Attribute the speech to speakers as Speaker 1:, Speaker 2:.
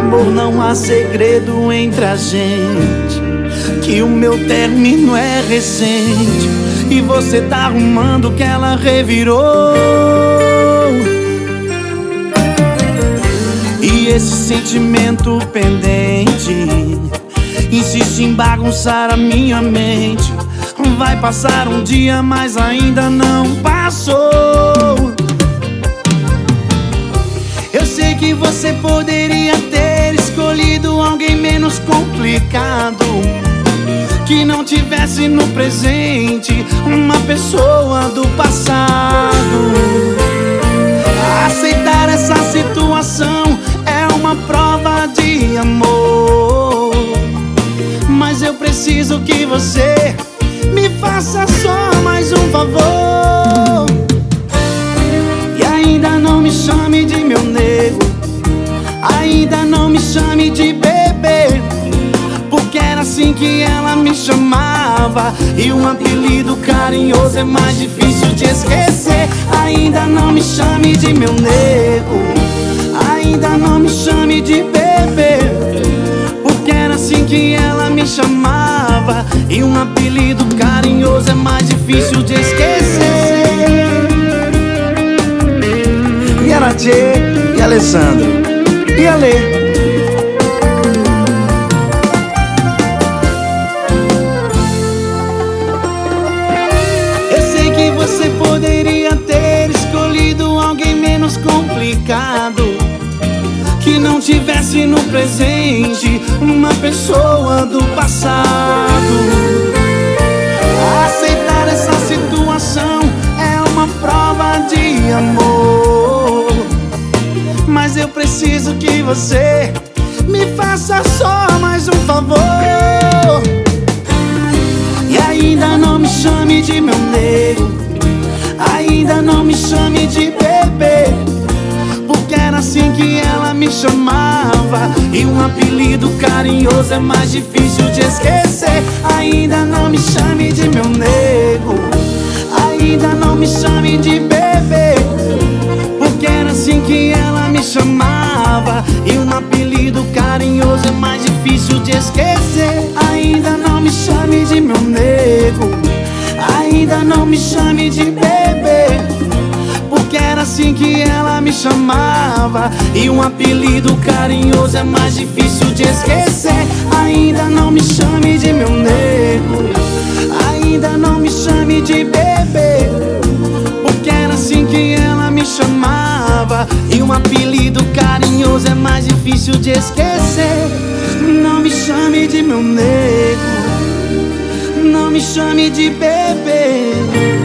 Speaker 1: Amor, não há segredo entre a gente, que o meu término é recente e você tá arrumando que ela revirou. E esse sentimento pendente insiste em bagunçar a minha mente. Vai passar um dia, mas ainda não passou. Eu sei que você poderia ter escolhido alguém menos complicado, que não tivesse no presente uma pessoa do passado. Aceitar essa situação é uma prova de amor, mas eu preciso que você me faça só mais um favor. E ainda não me chame de meu nego, ainda não me chame de bebê, porque era assim que ela me chamava, e um apelido carinhoso é mais difícil de esquecer. Ainda não me chame de meu nego, ainda não me chame de bebê, porque era assim que ela me chamava, e um apelido carinhoso é mais difícil de esquecer. E a Tchê, e a Alessandro, e a Lê. Você poderia ter escolhido alguém menos complicado, que não tivesse no presente uma pessoa do passado. Aceitar essa situação é uma prova de amor, mas eu preciso que você me faça só mais um favor. E ainda não me chame de meu nego, ainda não me chame de bebê, porque era assim que ela me chamava, e um apelido carinhoso é mais difícil de esquecer. Ainda não me chame de meu nego, ainda não me chame de bebê, porque era assim que ela me chamava, e um apelido carinhoso é mais difícil de esquecer. Ainda não me chame de meu nego, ainda não me chame de bebê, porque era assim que ela me chamava, e um apelido carinhoso é mais difícil de esquecer. Ainda não me chame de meu nego, ainda não me chame de bebê, porque era assim que ela me chamava, e um apelido carinhoso é mais difícil de esquecer. Não me chame de meu nego, não me chame de bebê.